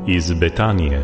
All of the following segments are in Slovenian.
iz Betanije.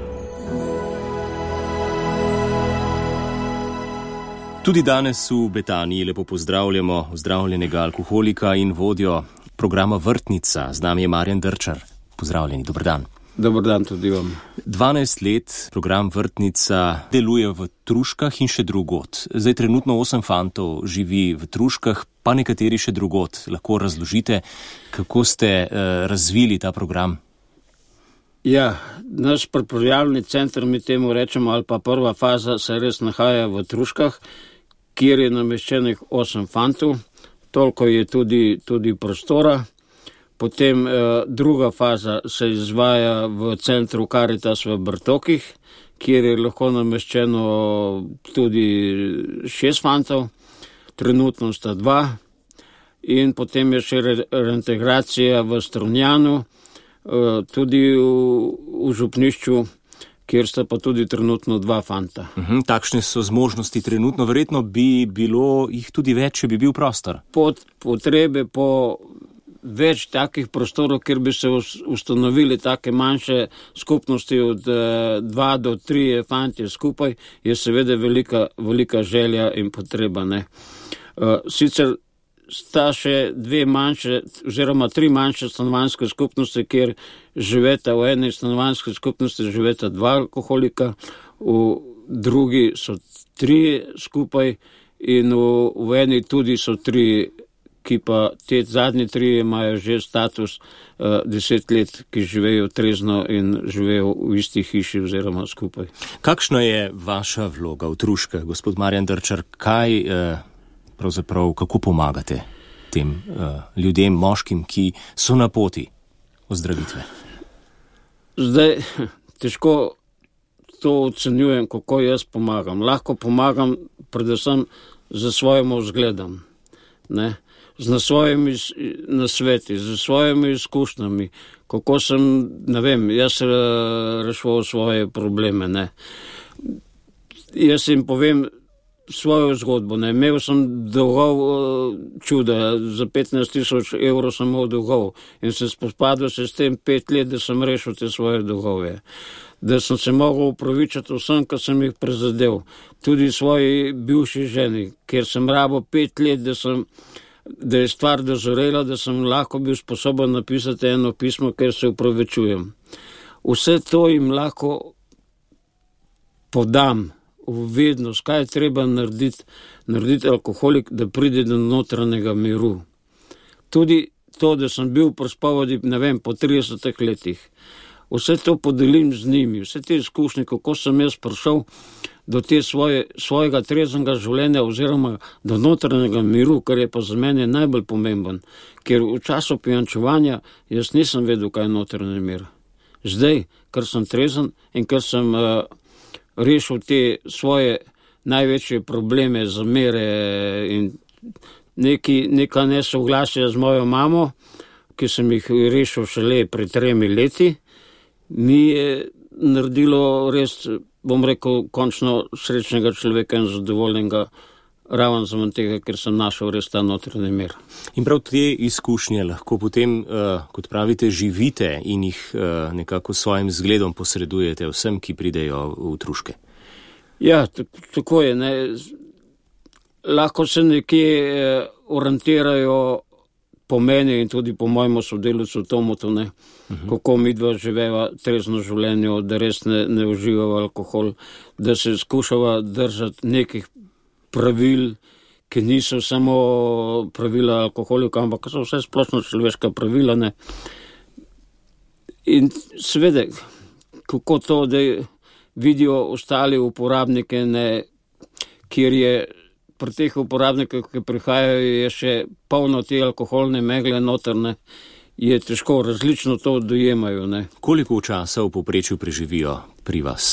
Tudi danes v Betaniji lepo pozdravljamo zdravljenega alkoholika in vodjo programa Vrtnica. Z nami je Marjan Drčar. Pozdravljeni, dober dan. Dober dan tudi vam. 12 let program Vrtnica deluje v Truškah in še drugod. Zdaj trenutno 8 fantov živi v Truškah, pa nekateri še drugod. Lahko razložite, kako ste razvili ta program? Ja, naš pripravljalni center, mi temu rečemo, ali pa prva faza, se res nahaja v Truškah, kjer je nameščenih 8 fantov, toliko je tudi prostora. Potem druga faza se izvaja v centru Caritas v Brtokih, kjer je lahko nameščeno tudi 6 fantov, trenutno sta 2. In potem je še reintegracija v Strunjanu, tudi v župnišču, kjer sta pa tudi trenutno 2 fanta. Takšne so zmožnosti trenutno, verjetno bi bilo jih tudi več, če bi bil prostor. Potrebe po več takih prostorov, kjer bi se ustanovili take manjše skupnosti od 2 do 3 fantje skupaj, je seveda velika želja in potreba. Sicer sta še 2 manjše, oziroma 3 manjše stanovanjske skupnosti, kjer živeta v eni stanovanjski skupnosti živeta 2 alkoholika, v drugi so 3 skupaj in v eni tudi so 3, ki pa te zadnji 3 imajo že status 10 let, ki živejo trezno in živejo v isti hiši oziroma skupaj. Kakšna je vaša vloga v Truškah, gospod Marjan Drčar? Kako pomagate tem ljudem, moškim, ki so na poti ozdravitve? Zdaj, težko to ocenjujem, kako jaz pomagam. Lahko pomagam predvsem za svojim vzgledom, z svojimi nasveti, z svojimi izkušnjami, kako sem, jaz rešil svoje probleme. Jaz jim povem svojo zgodbo. Imel sem dolgov čuda, za 15,000 evrov sem imel dolgov in sem spopadal se s tem 5 let, da sem rešil te svoje dolgove. Da sem se mogel upravičiti vsem, kar sem jih prizadel. Tudi svoji bivši ženi, ker sem rabil 5 let, da je stvar dozorela, da sem lahko bil sposoben napisati eno pismo, ker se upravičujem. Vse to jim lahko podam v vednost, kaj je treba narediti alkoholik, da pride do notranjega miru. Tudi to, da sem bil pri spovedi, po 30 letih. Vse to podelim z njimi, vse te izkušnje, kako sem jaz prišel do te svojega treznega življenja oziroma do notranjega miru, kar je pa za mene najbolj pomemben, ker v času pijančevanja jaz nisem vedel, kaj je notranji mir. Zdaj, ker sem trezen in ker sem rešil te svoje največje probleme, zamere in neka nesoglasja z mojo mamo, ki sem jih rešil šele pred 3 leti, mi je naredilo res, bom rekel, končno srečnega človeka in zadovoljnega, raven zaman tega, ker sem našel res ta notranji mir. In prav te izkušnje lahko potem, kot pravite, živite in jih nekako svojim zgledom posredujete vsem, ki pridejo v Truške. Ja, tako je. Lahko se nekje orientirajo po meni in tudi po mojemu sodelavcu Tomotu, kako midva živeva trezno življenje, da res ne uživava alkohol, da se skušava držati nekih pravil, ki niso samo pravila alkoholika, ampak so vse splošno človeška pravila. In seveda, kako to, da vidijo ostali uporabnike, kjer je pri teh uporabnikih, ki prihajajo, je še polno te alkoholne megle notrne, je težko, različno to dojemajo. Koliko časa v povprečju preživijo pri vas?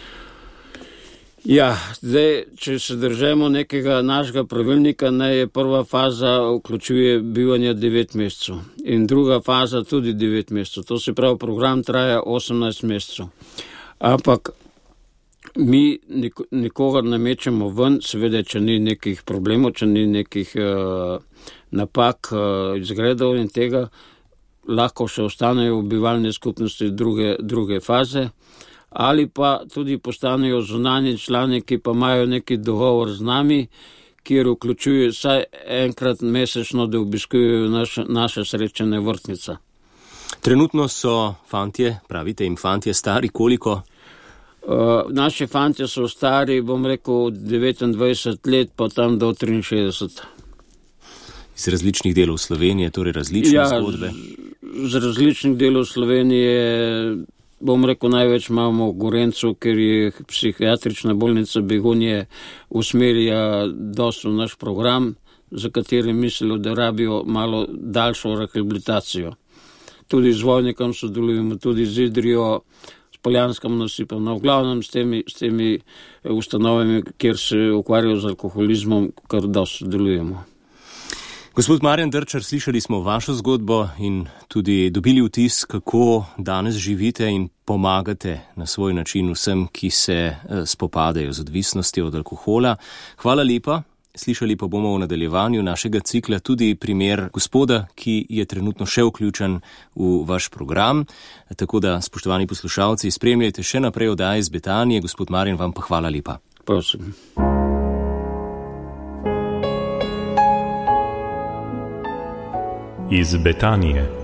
Ja, zdaj, če se držimo nekega našega pravilnika, je prva faza vključuje bivanje 9 mesecev in druga faza tudi 9 mesecev. To se pravi, program traja 18 mesecev. Ampak mi nikogar ne mečemo ven, seveda, če ni nekih problemov, če ni nekih napak, izgledov in tega, lahko še ostanejo v bivalni skupnosti druge faze, ali pa tudi postanejo zunanji člani, ki pa imajo neki dogovor z nami, kjer vključujejo vsaj enkrat mesečno, da obiskujejo naše srečanje vrtnica. Trenutno so fantje, pravite jim fantje, stari koliko? Naši fantje so stari, bom rekel, 29 let, pa tam do 63. Iz različnih delov Slovenije, torej različne zgodbe? Z različnih delov Slovenije, bom rekel, največ imamo v Gorencu, ker je psihiatrična bolnica Begunje usmerja dosti v naš program, za kateri mislijo, da rabijo malo daljšo rehabilitacijo. Tudi z Vojnikom sodelujemo, tudi z Idrijo, s Poljanskim nasipom, v glavnem s temi ustanovami, kjer se ukvarjajo z alkoholizmom, kar dosti sodelujemo. Gospod Marjan Drčar, slišali smo vašo zgodbo in tudi dobili vtis, kako danes živite in pomagate na svoj način vsem, ki se spopadajo z odvisnostjo od alkohola. Hvala lepa. Slišali pa bomo v nadaljevanju našega cikla tudi primer gospoda, ki je trenutno še vključen v vaš program. Tako da, spoštovani poslušalci, spremljajte še naprej oddaje iz Betanije. Gospod Marjan, vam pa hvala lepa. Prosim. Iz Betanije.